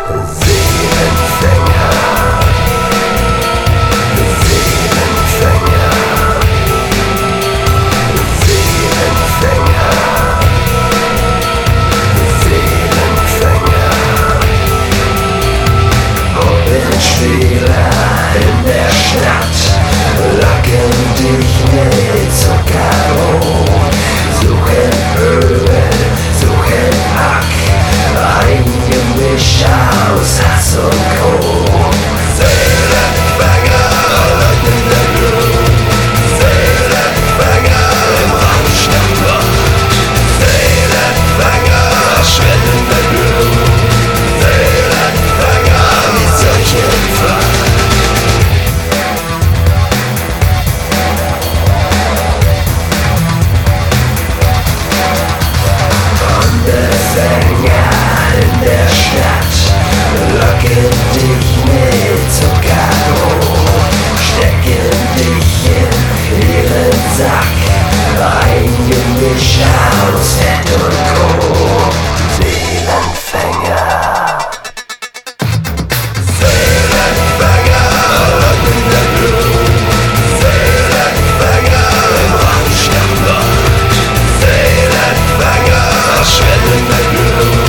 In der Stadt locken dich mit Zuckerro, suchen Höhen, suchen Hack, ein Gemisch aus Hass und Co. Seelenfänger, in der Blut, Seelenfänger im Rausch der Flucht, Seelenfänger, schwellende Blut, Seelenfänger wie solche Flucht. In der Stadt locken dich mit Zuckerro, stecken dich in ihren Sack, ein Gemisch aus Fett und Co. Seelenfänger, Seelenfänger, in der Blut, Seelenfänger im Rausch der Flucht, Seelenfänger, schwellende Blut.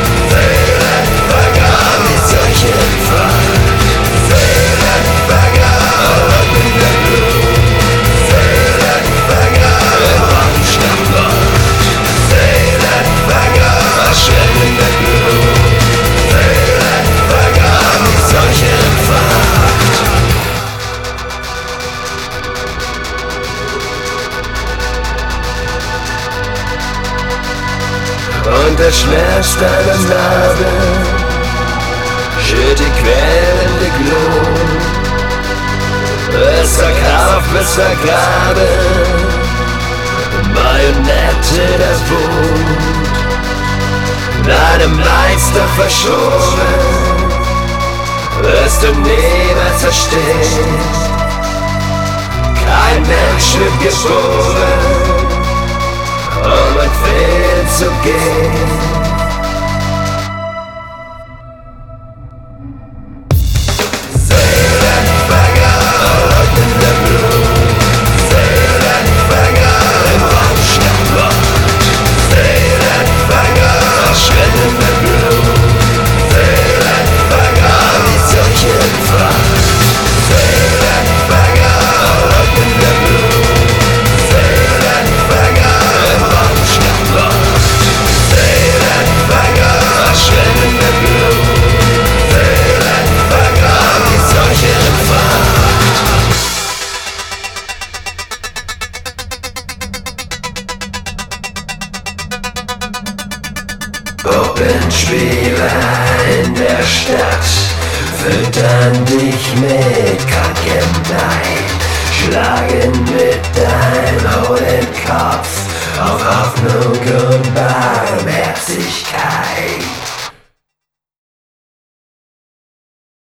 Und der Schmerz deiner Narbe schürt die quälende Glut. Es verkauft bis vergraben, Marionette das Blut, deinem Meister verschoben, wirst du niemals verstehen. Kein Mensch wird geboren, um ein Fehlen zu gehen. Seelenfänger, in der Blut, Seelenfänger im Rausch der Flucht, Seelenfänger, schwellende Blut, Seelenfänger wie solche Fracht, Seelenfänger, in der Blut, Seelenfänger im Rausch der Flucht, Seelenfänger, schwellende Blut, Seelenfänger wie solche Fracht. Puppenspieler in der Stadt füttern dich mit krankem Neid, schlagen mit deinem hohlen Kopf auf Hoffnung und Barmherzigkeit.